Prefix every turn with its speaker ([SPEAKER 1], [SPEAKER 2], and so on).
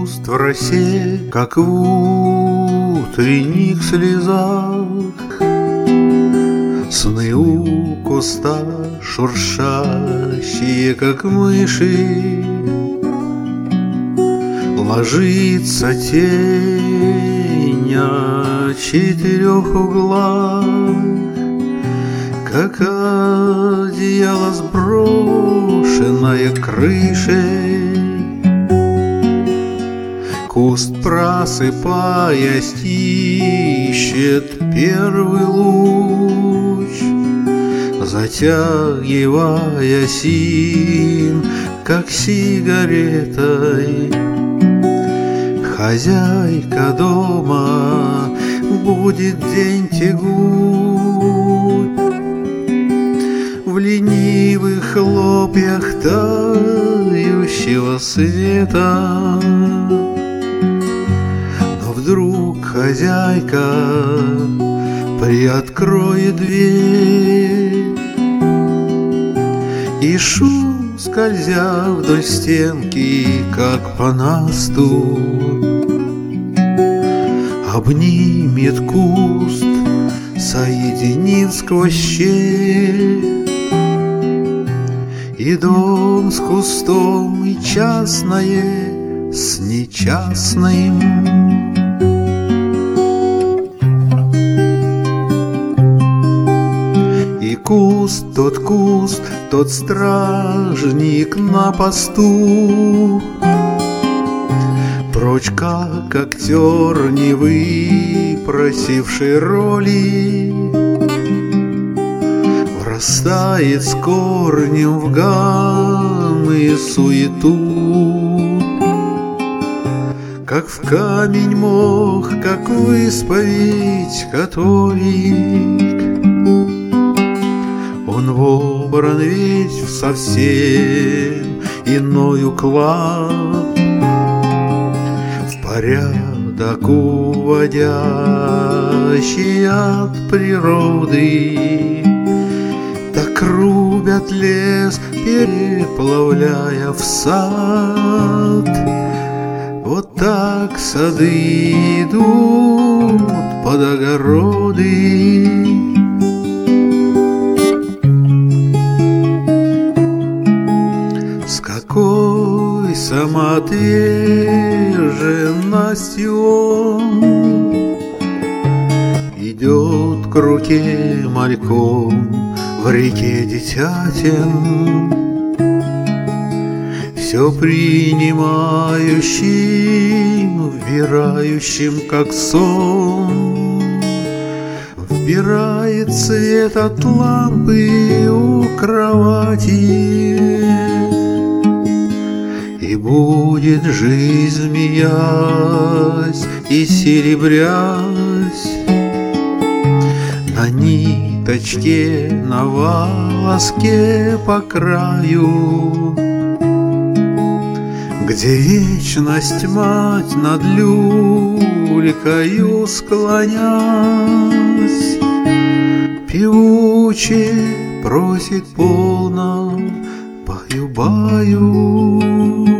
[SPEAKER 1] куст в росе, как в утренних слезах. Сны у куста шуршащие, как мыши. Ложится тень о четырех углах, как одеяло сброшенное крышей. Куст, просыпаясь, ищет первый луч, затягиваясь им, как сигаретой. Хозяйка дома будет день тягут в ленивых хлопьях тающего света. Но вдруг хозяйка приоткроет дверь, и шум, скользя вдоль стенки, как по насту, обнимет куст, соединив сквозь щель. И дом с кустом, и частное с нечастным. И куст, тот стражник на посту, прочь, как актер, не выпросивший роли, врастает с корнем в гам и суету, как в камень мох, как в исповедь католик. Он вобран ведь в совсем иной уклад, порядок уводящий от природы. Так рубят лес, переплавляя в сад. Вот так сады идут под огороды. С какой самоотверженностью он идет к руке мальком в реке дитятин, все принимающим, вбирающим, как сон. Вбирает свет от лампы у кровати, и будет жизнь, смеясь и серебрясь, на ниточке, на волоске по краю, где вечность мать над люлькою склонясь, певуче просит полно баю-баю.